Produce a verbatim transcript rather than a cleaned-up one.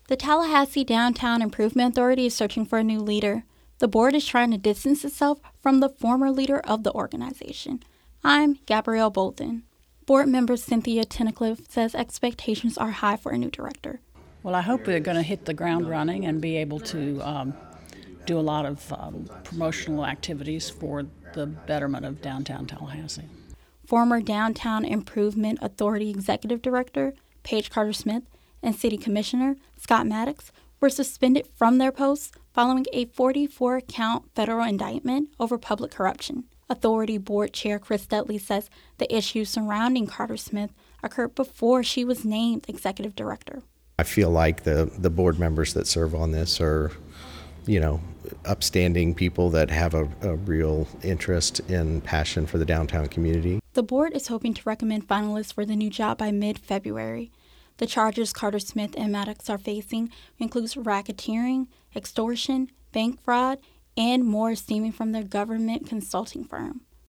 The Tallahassee Downtown Improvement Authority is searching for a new leader. The board is trying to distance itself from the former leader of the organization. I'm Gabrielle Bolton. Board member Cynthia Tunnicliffe says expectations are high for a new director. Well, I hope they're going to hit the ground running and be able to um, do a lot of um, promotional activities for the betterment of downtown Tallahassee. Former Downtown Improvement Authority Executive Director Paige Carter-Smith and City Commissioner Scott Maddox were suspended from their posts following a forty-four count federal indictment over public corruption. Authority Board Chair Chris Dudley says the issues surrounding Carter-Smith occurred before she was named Executive Director. I feel like the, the board members that serve on this are, you know, upstanding people that have a, a real interest and passion for the downtown community. The board is hoping to recommend finalists for the new job by mid-February. The charges Carter-Smith and Maddox are facing includes racketeering, extortion, bank fraud, and more stemming from their government consulting firm.